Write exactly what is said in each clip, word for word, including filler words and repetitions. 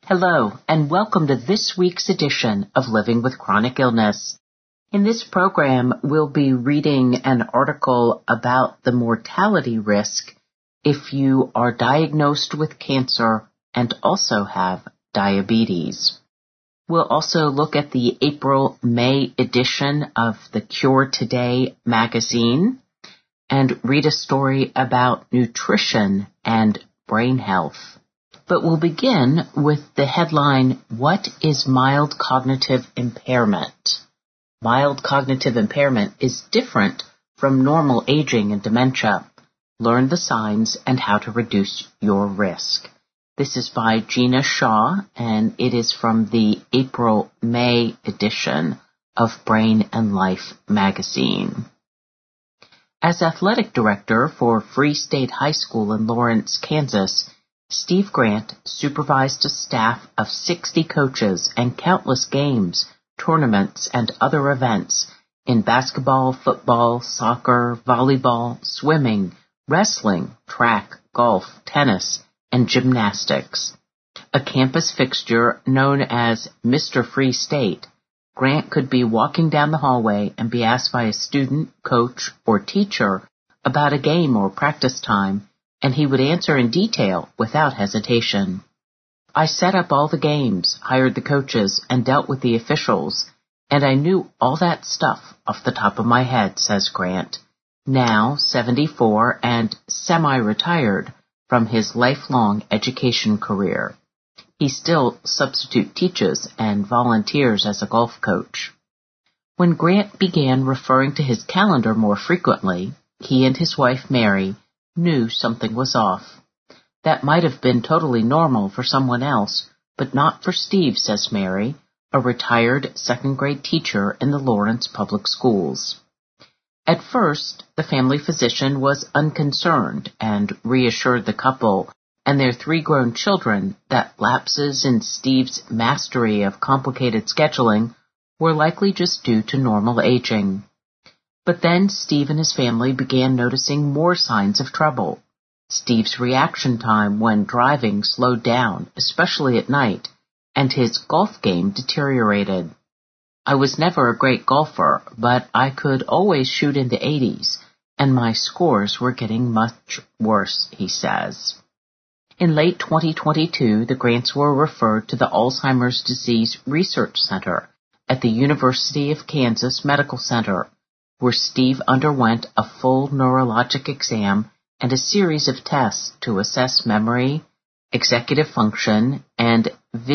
Hello, and welcome to this week's edition of Living with Chronic Illness. In this program, we'll be reading an article about the mortality risk if you are diagnosed with cancer and also have diabetes. We'll also look at the April-May edition of the Cure Today magazine and read a story about nutrition and brain health. But we'll begin with the headline, What is Mild Cognitive Impairment? Mild cognitive impairment is different from normal aging and dementia. Learn the signs and how to reduce your risk. This is by Gina Shaw, and it is from the April-May edition of Brain and Life magazine. As athletic director for Free State High School in Lawrence, Kansas, Steve Grant supervised a staff of sixty coaches and countless games, tournaments, and other events in basketball, football, soccer, volleyball, swimming, wrestling, track, golf, tennis, and gymnastics. A campus fixture known as Mister Free State, Grant could be walking down the hallway and be asked by a student, coach, or teacher about a game or practice time, and he would answer in detail without hesitation. I set up all the games, hired the coaches, and dealt with the officials, and I knew all that stuff off the top of my head, says Grant, now seventy-four and semi-retired from his lifelong education career. He still substitute teaches and volunteers as a golf coach. When Grant began referring to his calendar more frequently, he and his wife Mary knew something was off. That might have been totally normal for someone else, but not for Steve, says Mary, a retired second-grade teacher in the Lawrence Public Schools. At first, the family physician was unconcerned and reassured the couple and their three grown children that lapses in Steve's mastery of complicated scheduling were likely just due to normal aging. But then Steve and his family began noticing more signs of trouble. Steve's reaction time when driving slowed down, especially at night, and his golf game deteriorated. I was never a great golfer, but I could always shoot in the eighties, and my scores were getting much worse, he says. In late twenty twenty-two, the Grants were referred to the Alzheimer's Disease Research Center at the University of Kansas Medical Center, where Steve underwent a full neurologic exam and a series of tests to assess memory, executive function, and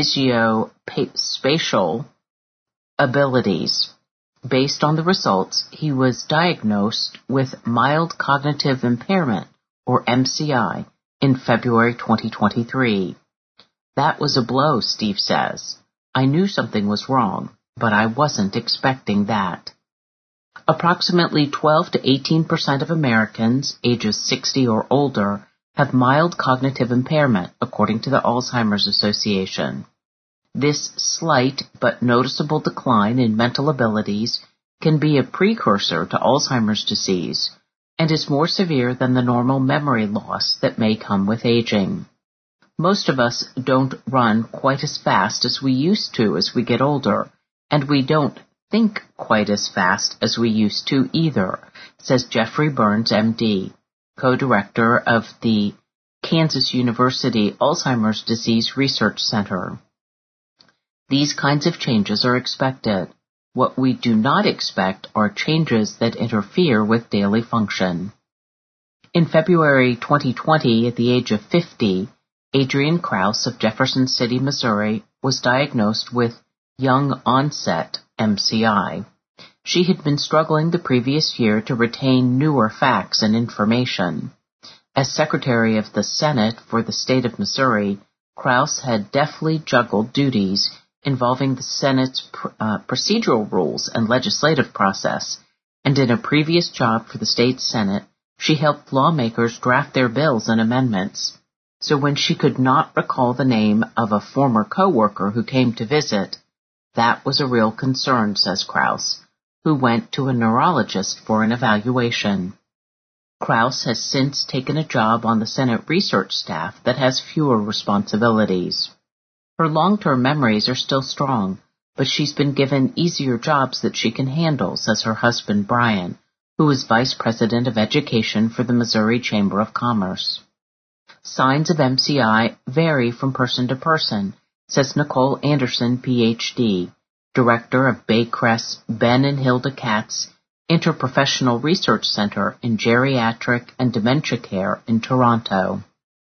visuospatial abilities. Based on the results, he was diagnosed with mild cognitive impairment, or M C I, in February twenty twenty-three. That was a blow, Steve says. I knew something was wrong, but I wasn't expecting that. Approximately twelve to eighteen percent of Americans ages sixty or older have mild cognitive impairment, according to the Alzheimer's Association. This slight but noticeable decline in mental abilities can be a precursor to Alzheimer's disease and is more severe than the normal memory loss that may come with aging. Most of us don't run quite as fast as we used to as we get older, and we don't think quite as fast as we used to either, says Jeffrey Burns, M D, co-director of the Kansas University Alzheimer's Disease Research Center. These kinds of changes are expected. What we do not expect are changes that interfere with daily function. In February twenty twenty, at the age of fifty, Adrienne Krause of Jefferson City, Missouri, was diagnosed with young-onset M C I. She had been struggling the previous year to retain newer facts and information. As Secretary of the Senate for the state of Missouri, Krause had deftly juggled duties involving the Senate's uh, procedural rules and legislative process, and in a previous job for the state Senate, she helped lawmakers draft their bills and amendments. So when she could not recall the name of a former coworker who came to visit, that was a real concern, says Krause, who went to a neurologist for an evaluation. Krause has since taken a job on the Senate research staff that has fewer responsibilities. Her long-term memories are still strong, but she's been given easier jobs that she can handle, says her husband Brian, who is Vice President of Education for the Missouri Chamber of Commerce. Signs of M C I vary from person to person, says Nicole Anderson, P H D, Director of Baycrest Ben and Hilda Katz Interprofessional Research Center in Geriatric and Dementia Care in Toronto.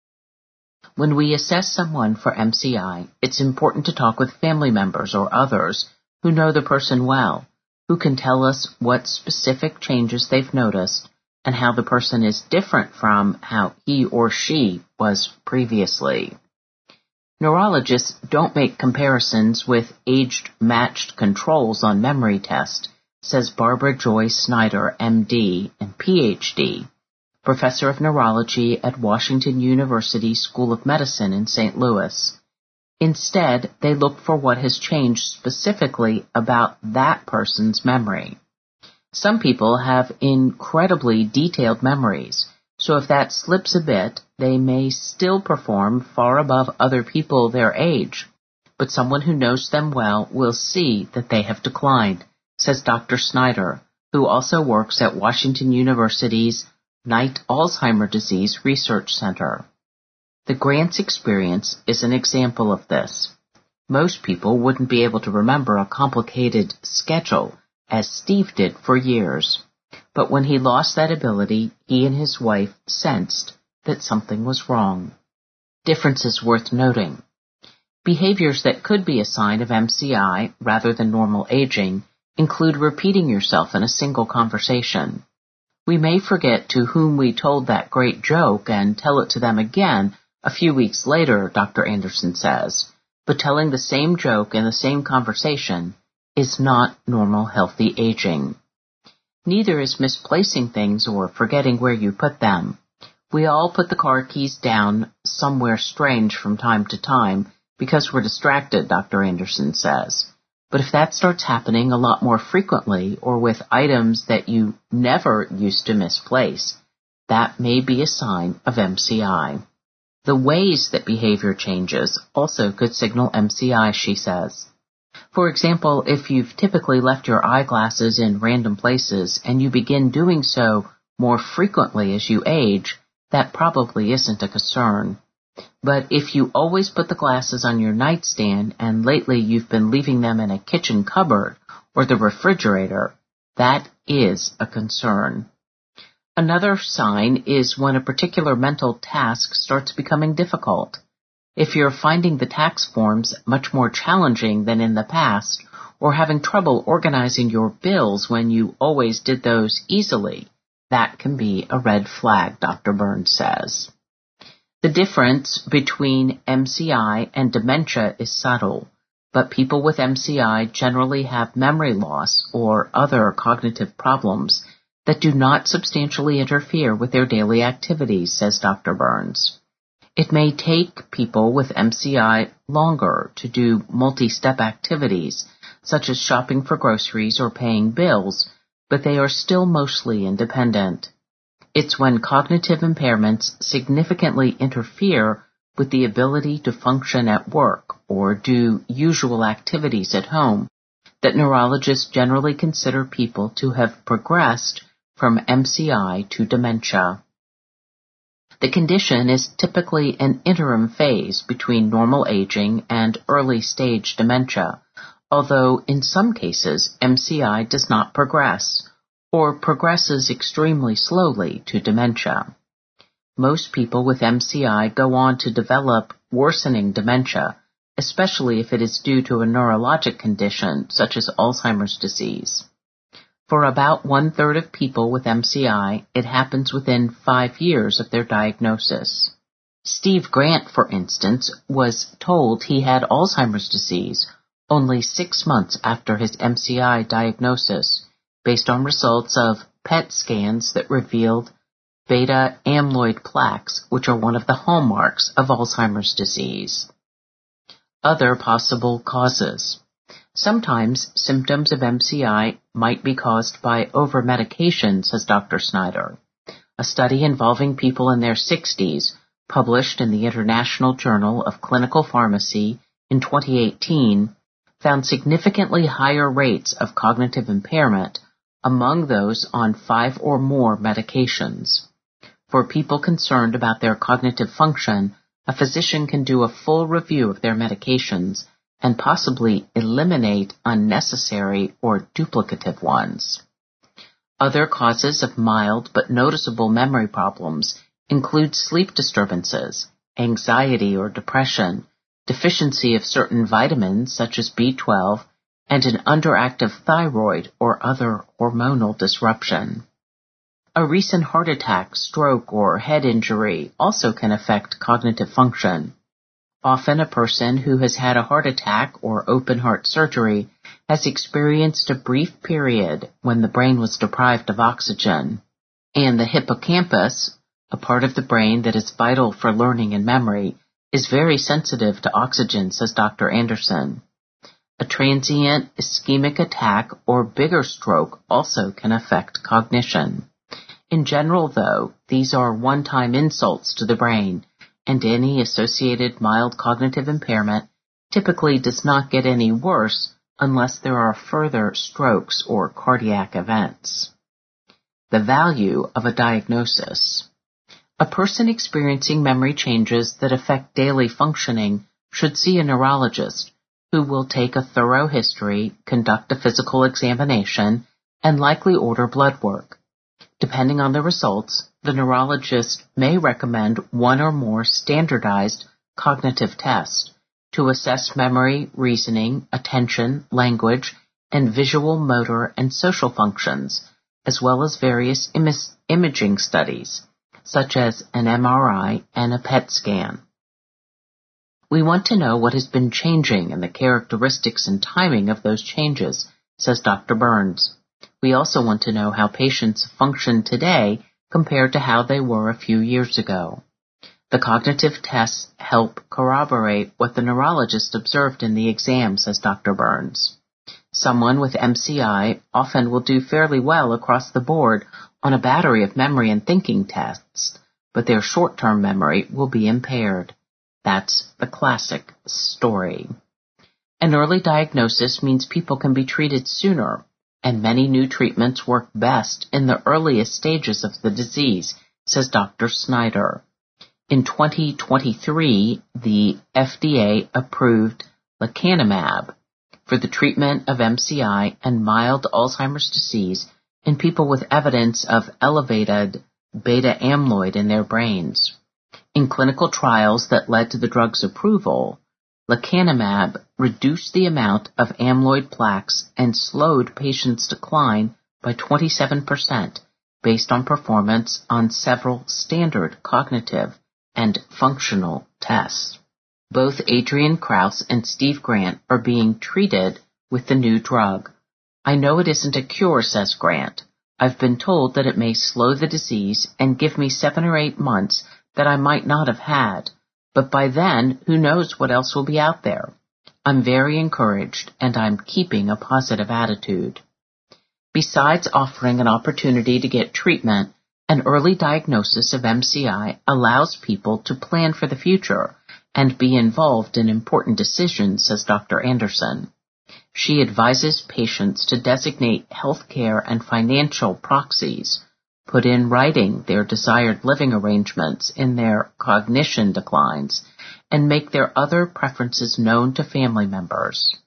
When we assess someone for M C I, it's important to talk with family members or others who know the person well, who can tell us what specific changes they've noticed and how the person is different from how he or she was previously. Neurologists don't make comparisons with age-matched controls on memory tests, says Barbara Joy Snyder, M D and P H D, Professor of Neurology at Washington University School of Medicine in Saint Louis. Instead, they look for what has changed specifically about that person's memory. Some people have incredibly detailed memories, so if that slips a bit, they may still perform far above other people their age, but someone who knows them well will see that they have declined, says Doctor Snyder, who also works at Washington University's Knight Alzheimer's Disease Research Center. The Grants experience is an example of this. Most people wouldn't be able to remember a complicated schedule, as Steve did for years. But when he lost that ability, he and his wife sensed that something was wrong. Differences worth noting. Behaviors that could be a sign of M C I rather than normal aging include repeating yourself in a single conversation. We may forget to whom we told that great joke and tell it to them again a few weeks later, Doctor Anderson says, but telling the same joke in the same conversation is not normal healthy aging. Neither is misplacing things or forgetting where you put them. We all put the car keys down somewhere strange from time to time because we're distracted, Doctor Anderson says. But if that starts happening a lot more frequently or with items that you never used to misplace, that may be a sign of M C I. The ways that behavior changes also could signal M C I, she says. For example, if you've typically left your eyeglasses in random places and you begin doing so more frequently as you age, that probably isn't a concern. But if you always put the glasses on your nightstand and lately you've been leaving them in a kitchen cupboard or the refrigerator, that is a concern. Another sign is when a particular mental task starts becoming difficult. If you're finding the tax forms much more challenging than in the past, or having trouble organizing your bills when you always did those easily, that can be a red flag, Doctor Burns says. The difference between M C I and dementia is subtle, but people with M C I generally have memory loss or other cognitive problems that do not substantially interfere with their daily activities, says Doctor Burns. It may take people with M C I longer to do multi-step activities, such as shopping for groceries or paying bills, but they are still mostly independent. It's when cognitive impairments significantly interfere with the ability to function at work or do usual activities at home that neurologists generally consider people to have progressed from M C I to dementia. The condition is typically an interim phase between normal aging and early-stage dementia, although in some cases M C I does not progress, or progresses extremely slowly to dementia. Most people with M C I go on to develop worsening dementia, especially if it is due to a neurologic condition such as Alzheimer's disease. For about one-third of people with M C I, it happens within five years of their diagnosis. Steve Grant, for instance, was told he had Alzheimer's disease only six months after his M C I diagnosis, based on results of P E T scans that revealed beta amyloid plaques, which are one of the hallmarks of Alzheimer's disease. Other possible causes. Sometimes symptoms of M C I might be caused by over-medication, says Doctor Snyder. A study involving people in their sixties, published in the International Journal of Clinical Pharmacy in twenty eighteen found significantly higher rates of cognitive impairment among those on five or more medications. For people concerned about their cognitive function, a physician can do a full review of their medications and possibly eliminate unnecessary or duplicative ones. Other causes of mild but noticeable memory problems include sleep disturbances, anxiety or depression, deficiency of certain vitamins such as B twelve, and an underactive thyroid or other hormonal disruption. A recent heart attack, stroke, or head injury also can affect cognitive function. Often a person who has had a heart attack or open heart surgery has experienced a brief period when the brain was deprived of oxygen, and the hippocampus, a part of the brain that is vital for learning and memory, is very sensitive to oxygen, says Doctor Anderson. A transient ischemic attack or bigger stroke also can affect cognition. In general, though, these are one-time insults to the brain, and any associated mild cognitive impairment typically does not get any worse unless there are further strokes or cardiac events. The value of a diagnosis. A person experiencing memory changes that affect daily functioning should see a neurologist who will take a thorough history, conduct a physical examination, and likely order blood work. Depending on the results, the neurologist may recommend one or more standardized cognitive tests to assess memory, reasoning, attention, language, and visual, motor, and social functions, as well as various im- imaging studies, such as an M R I and a P E T scan. We want to know what has been changing and the characteristics and timing of those changes, says Doctor Burns. We also want to know how patients function today compared to how they were a few years ago. The cognitive tests help corroborate what the neurologist observed in the exam, says Doctor Burns. Someone with M C I often will do fairly well across the board on a battery of memory and thinking tests, but their short-term memory will be impaired. That's the classic story. An early diagnosis means people can be treated sooner, and many new treatments work best in the earliest stages of the disease, says Doctor Snyder. In twenty twenty-three, the F D A approved lecanemab for the treatment of M C I and mild Alzheimer's disease in people with evidence of elevated beta amyloid in their brains. In clinical trials that led to the drug's approval, lecanemab reduced the amount of amyloid plaques and slowed patients' decline by twenty-seven percent based on performance on several standard cognitive and functional tests. Both Adrian Krauss and Steve Grant are being treated with the new drug. I know it isn't a cure, says Grant. I've been told that it may slow the disease and give me seven or eight months that I might not have had, but by then, who knows what else will be out there. I'm very encouraged, and I'm keeping a positive attitude. Besides offering an opportunity to get treatment, an early diagnosis of M C I allows people to plan for the future and be involved in important decisions, says Doctor Anderson. She advises patients to designate healthcare and financial proxies, put in writing their desired living arrangements in their cognition declines, and make their other preferences known to family members.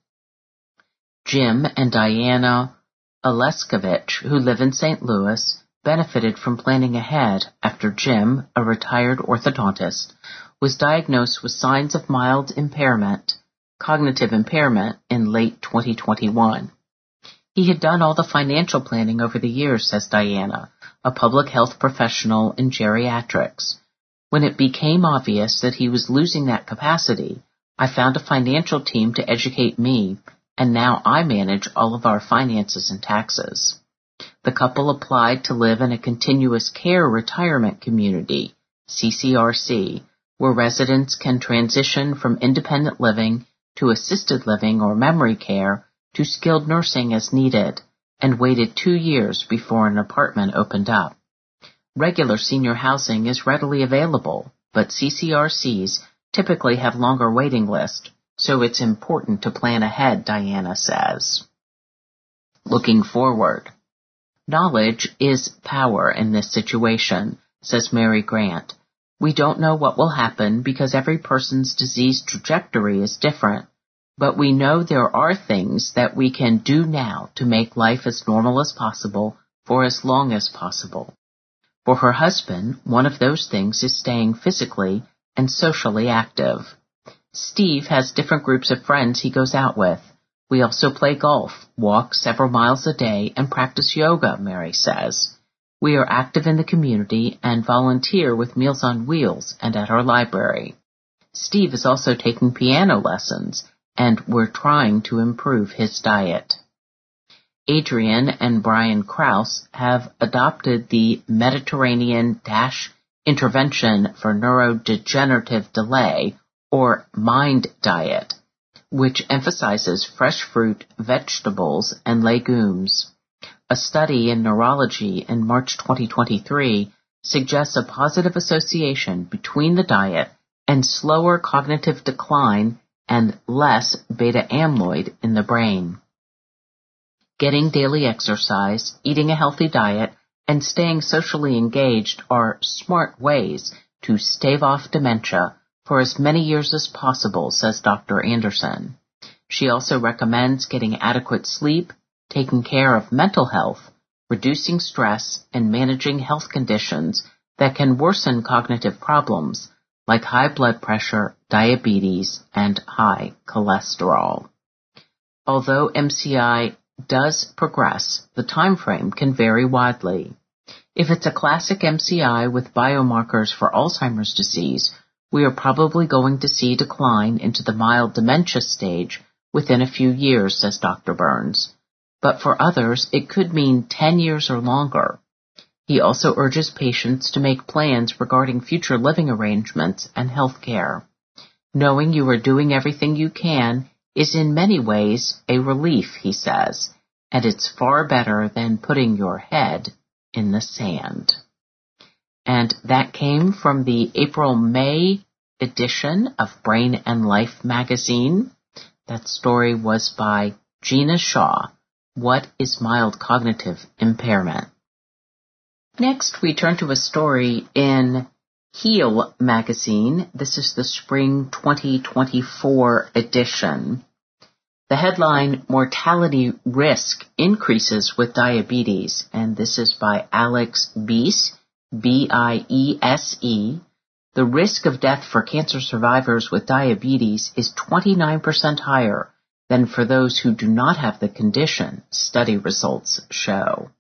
Jim and Diana Oleskovich, who live in Saint Louis, benefited from planning ahead after Jim, a retired orthodontist, was diagnosed with signs of mild impairment, cognitive impairment, in late twenty twenty-one. He had done all the financial planning over the years, says Diana, a public health professional in geriatrics. When it became obvious that he was losing that capacity, I found a financial team to educate me, and now I manage all of our finances and taxes. The couple applied to live in a continuous care retirement community, C C R C, where residents can transition from independent living to assisted living or memory care to skilled nursing as needed, and waited two years before an apartment opened up. Regular senior housing is readily available, but C C R Cs typically have longer waiting lists, so it's important to plan ahead, Diana says. Looking forward. Knowledge is power in this situation, says Mary Grant. We don't know what will happen because every person's disease trajectory is different, but we know there are things that we can do now to make life as normal as possible for as long as possible. For her husband, one of those things is staying physically and socially active. Steve has different groups of friends he goes out with. We also play golf, walk several miles a day, and practice yoga, Mary says. We are active in the community and volunteer with Meals on Wheels and at our library. Steve is also taking piano lessons, and we're trying to improve his diet. Adrian and Brian Krause have adopted the Mediterranean Dash Intervention for Neurodegenerative Delay, or MIND diet, which emphasizes fresh fruit, vegetables, and legumes. A study in Neurology in March twenty twenty-three suggests a positive association between the diet and slower cognitive decline and less beta amyloid in the brain. Getting daily exercise, eating a healthy diet, and staying socially engaged are smart ways to stave off dementia for as many years as possible, says Doctor Anderson. She also recommends getting adequate sleep, taking care of mental health, reducing stress, and managing health conditions that can worsen cognitive problems like high blood pressure, diabetes, and high cholesterol. Although M C I does progress, the time frame can vary widely. If it's a classic M C I with biomarkers for Alzheimer's disease, we are probably going to see decline into the mild dementia stage within a few years, says Doctor Burns. But for others, it could mean ten years or longer. He also urges patients to make plans regarding future living arrangements and health care. Knowing you are doing everything you can is in many ways a relief, he says, and it's far better than putting your head in the sand. And that came from the April-May edition of Brain and Life magazine. That story was by Gina Shaw. What is mild cognitive impairment? Next, we turn to a story in Heal magazine. This is the spring twenty twenty-four edition. The headline, Mortality Risk Increases with Diabetes, and this is by Alex Biese, B I E S E. The risk of death for cancer survivors with diabetes is twenty-nine percent higher than for those who do not have the condition, study results show.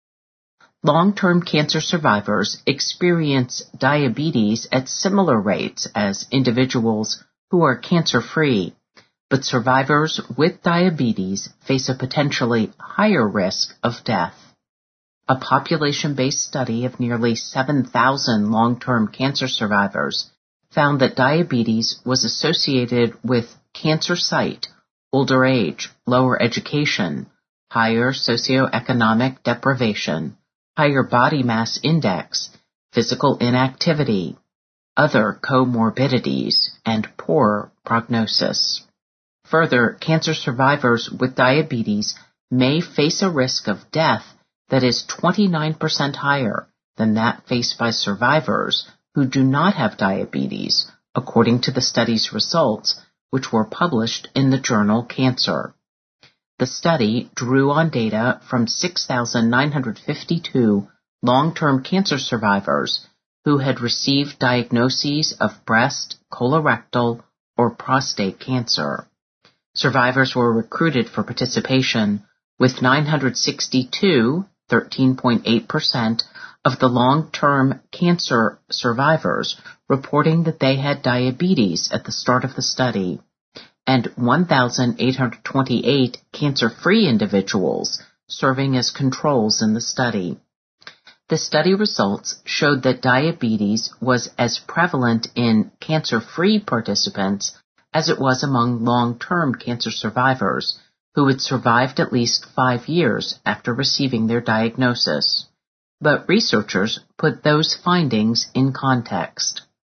Long-term cancer survivors experience diabetes at similar rates as individuals who are cancer-free, but survivors with diabetes face a potentially higher risk of death. A population-based study of nearly seven thousand long-term cancer survivors found that diabetes was associated with cancer site, older age, lower education, higher socioeconomic deprivation, higher body mass index, physical inactivity, other comorbidities, and poorer prognosis. Further, cancer survivors with diabetes may face a risk of death that is twenty-nine percent higher than that faced by survivors who do not have diabetes, according to the study's results, which were published in the journal Cancer. The study drew on data from six thousand nine hundred fifty-two long-term cancer survivors who had received diagnoses of breast, colorectal, or prostate cancer. Survivors were recruited for participation, with nine hundred sixty-two, thirteen point eight percent, of the long-term cancer survivors reporting that they had diabetes at the start of the study, and one thousand eight hundred twenty-eight cancer-free individuals serving as controls in the study. The study results showed that diabetes was as prevalent in cancer-free participants as it was among long-term cancer survivors who had survived at least five years after receiving their diagnosis. But researchers put those findings in context.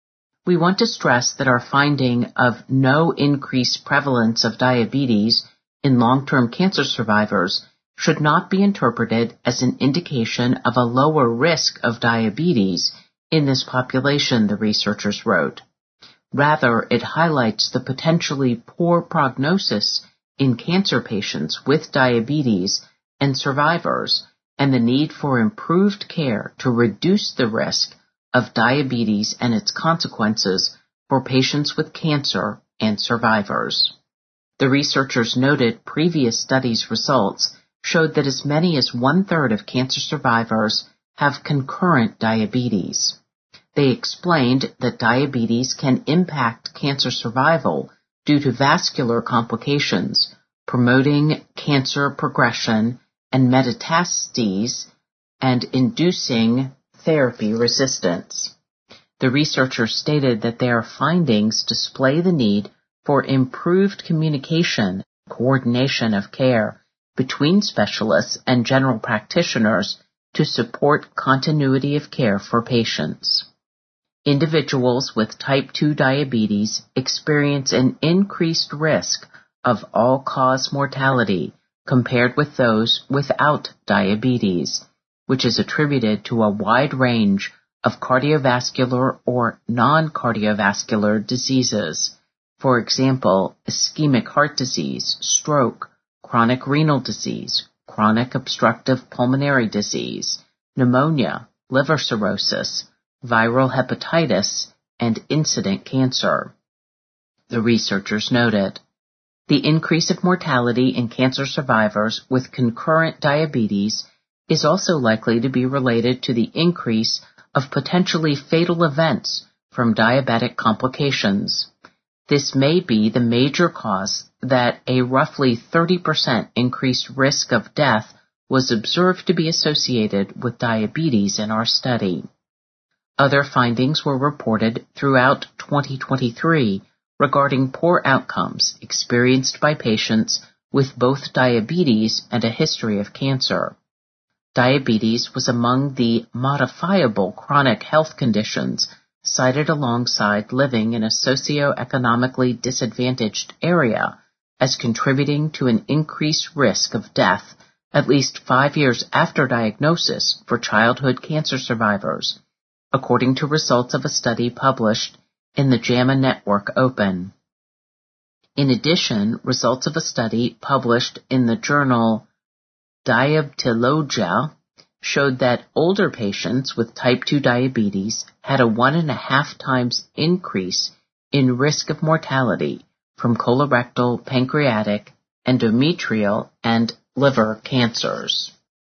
we want to stress that our finding of no increased prevalence of diabetes in long-term cancer survivors should not be interpreted as an indication of a lower risk of diabetes in this population, the researchers wrote. Rather, it highlights the potentially poor prognosis in cancer patients with diabetes and survivors, and the need for improved care to reduce the risk of diabetes and its consequences for patients with cancer and survivors. The researchers noted previous studies' results showed that as many as one-third of cancer survivors have concurrent diabetes. They explained that diabetes can impact cancer survival due to vascular complications, promoting cancer progression and metastases, and inducing therapy resistance. The researchers stated that their findings display the need for improved communication, coordination of care between specialists and general practitioners to support continuity of care for patients. Individuals with type two diabetes experience an increased risk of all-cause mortality compared with those without diabetes, which is attributed to a wide range of cardiovascular or non-cardiovascular diseases. For example, ischemic heart disease, stroke, chronic renal disease, chronic obstructive pulmonary disease, pneumonia, liver cirrhosis, viral hepatitis, and incident cancer. The researchers noted the increase of mortality in cancer survivors with concurrent diabetes is also likely to be related to the increase of potentially fatal events from diabetic complications. This may be the major cause that a roughly thirty percent increased risk of death was observed to be associated with diabetes in our study. Other findings were reported throughout twenty twenty-three regarding poor outcomes experienced by patients with both diabetes and a history of cancer. Diabetes was among the modifiable chronic health conditions cited alongside living in a socioeconomically disadvantaged area as contributing to an increased risk of death at least five years after diagnosis for childhood cancer survivors, according to results of a study published in the JAMA Network Open. In addition, results of a study published in the journal Diabetologia showed that older patients with type two diabetes had a one and a half times increase in risk of mortality from colorectal, pancreatic, endometrial, and liver cancers.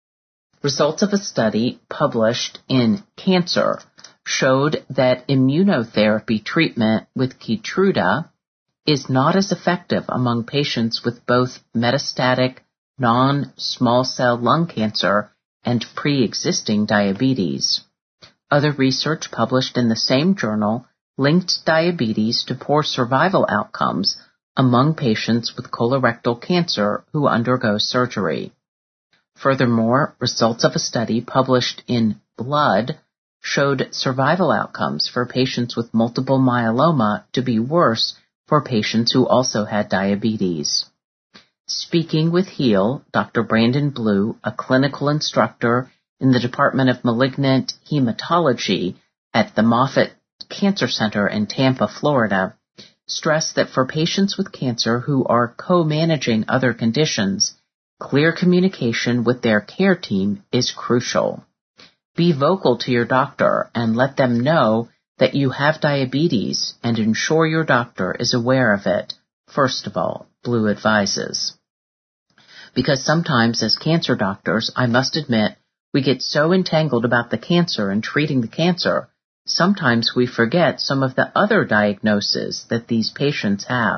Results of a study published in Cancer showed that immunotherapy treatment with Keytruda is not as effective among patients with both metastatic non-small cell lung cancer and pre-existing diabetes. Other research published in the same journal linked diabetes to poor survival outcomes among patients with colorectal cancer who undergo surgery. Furthermore, results of a study published in Blood showed survival outcomes for patients with multiple myeloma to be worse for patients who also had diabetes. Speaking with HEAL, Doctor Brandon Blue, a clinical instructor in the Department of Malignant Hematology at the Moffitt Cancer Center in Tampa, Florida, stressed that for patients with cancer who are co-managing other conditions, clear communication with their care team is crucial. Be vocal to your doctor and let them know that you have diabetes and ensure your doctor is aware of it, first of all, Blue advises. Because sometimes as cancer doctors, I must admit, we get so entangled about the cancer and treating the cancer, sometimes we forget some of the other diagnoses that these patients have.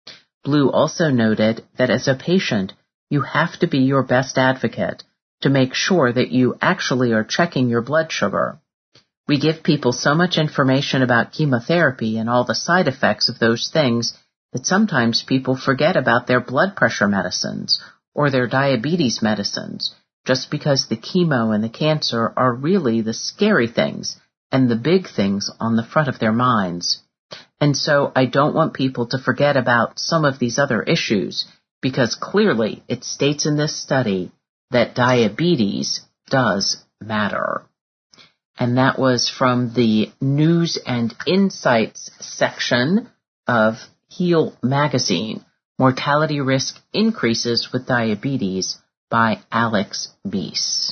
Blue also noted that as a patient, you have to be your best advocate to make sure that you actually are checking your blood sugar. We give people so much information about chemotherapy and all the side effects of those things that sometimes people forget about their blood pressure medicines or their diabetes medicines, just because the chemo and the cancer are really the scary things and the big things on the front of their minds. And so I don't want people to forget about some of these other issues, because clearly it states in this study that diabetes does matter. And that was from the News and Insights section of Heal magazine, Mortality Risk Increases with Diabetes by Alex Bies.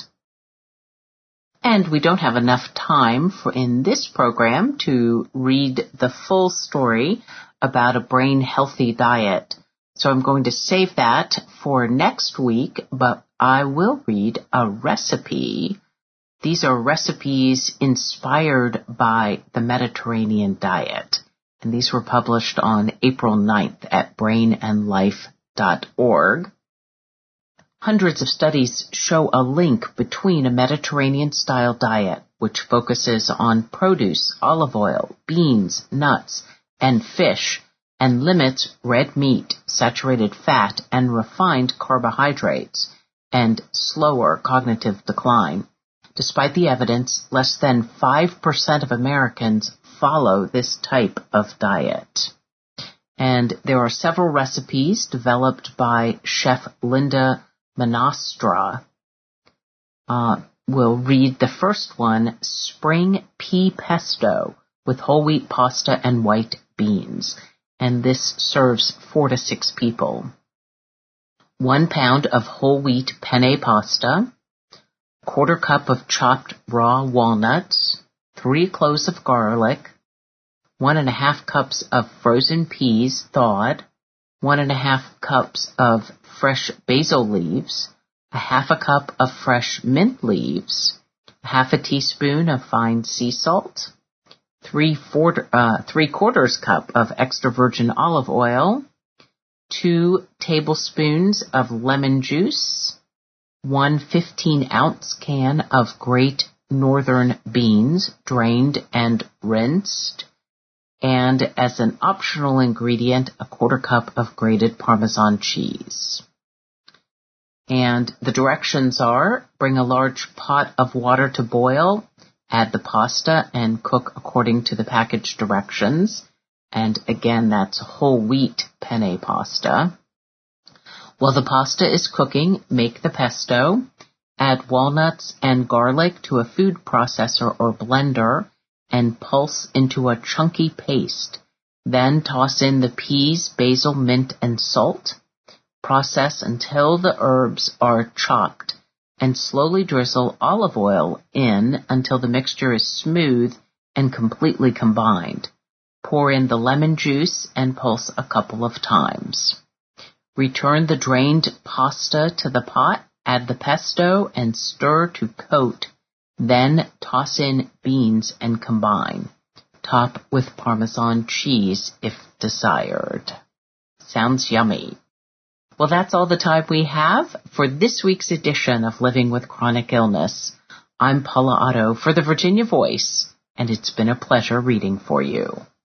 And we don't have enough time for in this program to read the full story about a brain-healthy diet. So I'm going to save that for next week, but I will read a recipe. These are recipes inspired by the Mediterranean diet, and these were published on April ninth at brain and life dot org. Hundreds of studies show a link between a Mediterranean-style diet, which focuses on produce, olive oil, beans, nuts, and fish, and limits red meat, saturated fat, and refined carbohydrates, and slower cognitive decline. Despite the evidence, less than five percent of Americans follow this type of diet. And there are several recipes developed by Chef Linda Monastra. Uh, we'll read the first one, Spring Pea Pesto with whole wheat pasta and white beans. And this serves four to six people. One pound of whole wheat penne pasta, quarter cup of chopped raw walnuts, three cloves of garlic, one and a half cups of frozen peas thawed, one and a half cups of fresh basil leaves, a half a cup of fresh mint leaves, a half a teaspoon of fine sea salt, three, four, uh, three quarters cup of extra virgin olive oil, two tablespoons of lemon juice, one fifteen ounce can of Great Northern beans, drained and rinsed, and as an optional ingredient, a quarter cup of grated Parmesan cheese. And the directions are, bring a large pot of water to boil, add the pasta, and cook according to the package directions. And again, that's whole wheat penne pasta. While the pasta is cooking, make the pesto, add walnuts and garlic to a food processor or blender, and pulse into a chunky paste. Then toss in the peas, basil, mint, and salt. Process until the herbs are chopped, and slowly drizzle olive oil in until the mixture is smooth and completely combined. Pour in the lemon juice and pulse a couple of times. Return the drained pasta to the pot, add the pesto, and stir to coat. Then toss in beans and combine. Top with Parmesan cheese if desired. Sounds yummy. Well, that's all the time we have for this week's edition of Living with Chronic Illness. I'm Paula Otto for the Virginia Voice, and it's been a pleasure reading for you.